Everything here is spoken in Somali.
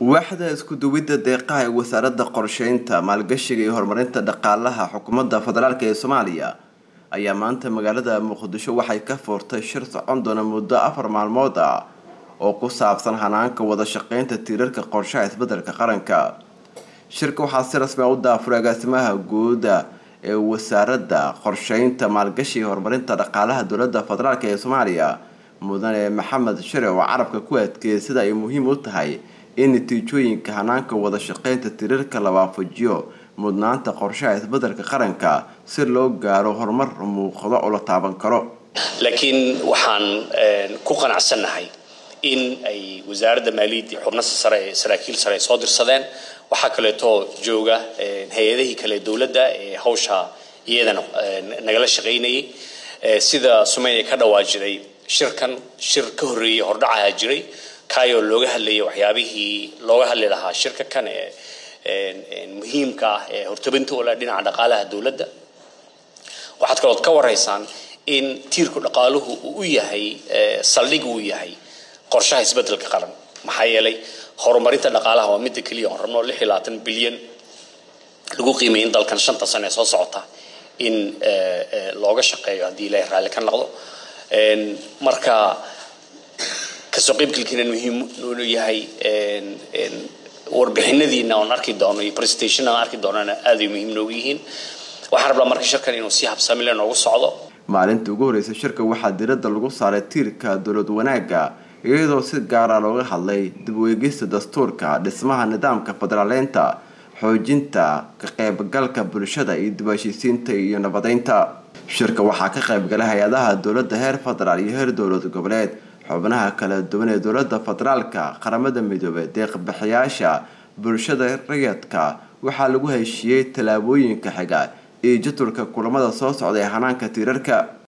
waaxda isku duwidda deeqaha ee wasaaradda qorsheynta maalgashiga iyo horumarinta dhaqaalaha xukuumadda federaalka ee Soomaaliya ayaa maanta magaalada Muqdisho waxay ka furtay shir socon doona muddo 4 maalmood ah oo ku saabsan hanaanka wada shaqeynta tiirarka qorshaha isbeddelka qaranka. Shirka waxaa si rasmi ah u daafuray agaasimaha guud ee wasaaradda qorsheynta maalgashiga iyo horumarinta dhaqaalaha dowladda federaalka ee Soomaaliya mudane Maxamed Shire oo carabka ku adkeeyay sida ay muhiim u tahay in natiijooyinka hanaanka wada shaqeynta tiirarka la waafajiyo mudnaanta qorshaha isbeddelka qaranka si loo gaaro horumar muuqda oo la taaban karo. laakiin waxaan ku qanacsanahay in ay wasaaradda maaliyadda xubnaha sare ee saraakiil sare soo dirsadeen waxa kale oo jooga hay'adaha kale dawladda ee hawsha iyadana nagala shaqeynayay sida Soomaaliya ka dhawaajiday shir ka horeeyay hordhaca jiray kayo looga hadlayay waxyaabihii looga hadli lahaa shirka kan ee muhiimka ah ee hortabinta oo la dhinaca dhaqaalaha dawladda waxaad kaloo ka wareysaan in tiirku dhaqaaluhu uu yahay saldhig uu yahay qorshaha isbeddelka qaran maxaa yeelay horumarinta dhaqaalaha waa mid kaliya oo rabno 26 bilyan lagu qiimeeyay dalkan 5 sano soo socota in looga shaqeeyo hadii la raali ka noqdo marka kasoo qaybgalkiina muhiim uu yahay warbixinadiina oo arki doono iyo presentation aan arki doonana aad ay muhiim noogu yihiin waxaan rabaa marka shirkan inuu si habsami leh noogu socdo. maalinta ugu horreysay shirka waxaa diiradda lagu saaray tiirka dowlad wanaagga iyadoo si gaar ah looga hadlay dib u eegista dastuurka dhismaha nidaamka federaaleynta xoojinta ka qaybgalka bulshada iyo dib u heshiisiinta iyo nabadeynta. shirka waxaa ka qaybgalay hay'adaha dowladda heer federaal iyo heer dowlad goboleed xubnaha kala duwan ee dowladda federaalka qaramada midoobay deeq bixiyaasha bulshada rayidka waxaa lagu heshiiyay talaabooyinka xiga iyo jadwalka kulamada soo socda ee hanaanka tiirarka.